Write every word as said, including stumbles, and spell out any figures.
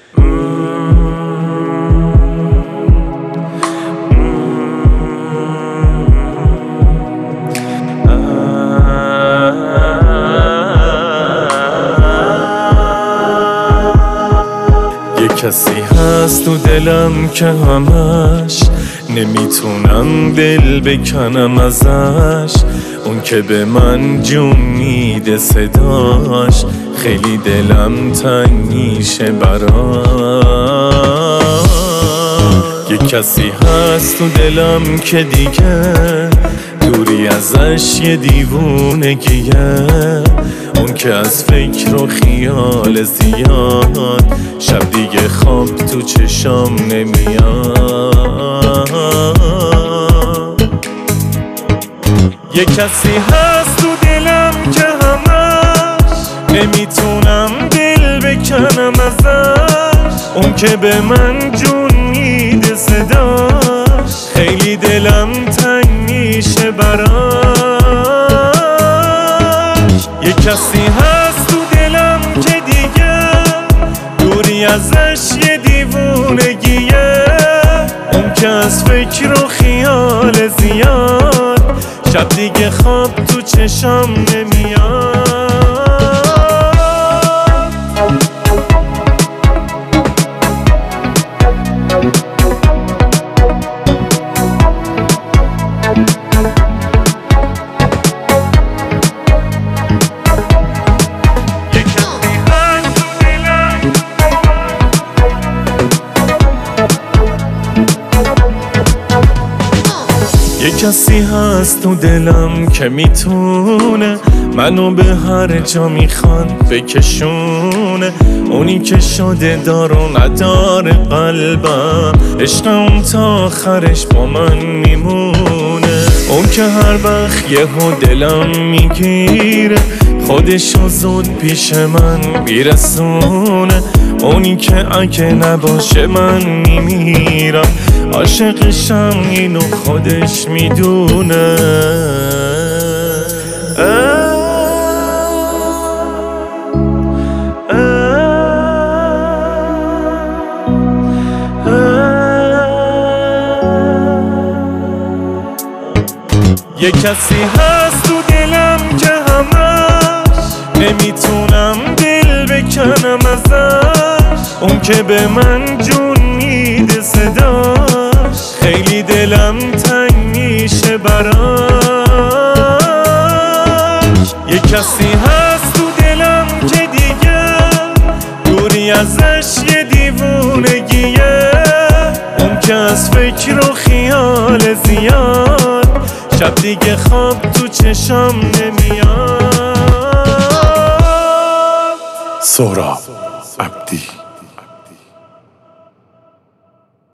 کسی هست تو دلم که همش نمیتونم دل بکنم ازش، اون که به من جون میده صداش، خیلی دلم تنگ میشه براش. یه کسی هست تو دلم که دیگه دوری ازش یه دیوونگیه، اون که از فکر و خیال زیاد شب دیگه خواب تو چشام نمیاد. یه کسی هست تو دلم که همش نمیتونم دل بکنم ازش، اون که به من جون میده صداش، خیلی دلم تنگ میشه براش. یه کسی هست تو دلم که دیگه دوری ازش یه دیوونگیه، اون که از فکر و خیال زیاد شب دیگه خواب تو چشام نمیاد. یه کسی هست تو دلم که میتونه منو به هر جا میخواد بکشونه، اونی که شده دار و نداره قلبم، عشق اون تا آخرش با من میمونه. اون که هر وقت یهو دلم میگیره خودشو زود پیش من میرسونه، اونی که اگه نباشه من میمیرم، عاشقشم اینو خودش میدونه. یه کسی هست تو دلم که همش نمیتونم دل بکنم ازش، اون که به من جون میده صداش، خیلی دلم تنگ میشه براش. یه کسی هست تو دلم که دیگه دوری ازش یه دیوونگیه، اون که از فکر و خیال زیاد شب دیگه خواب تو چشام نمیاد. سهراب عبدی.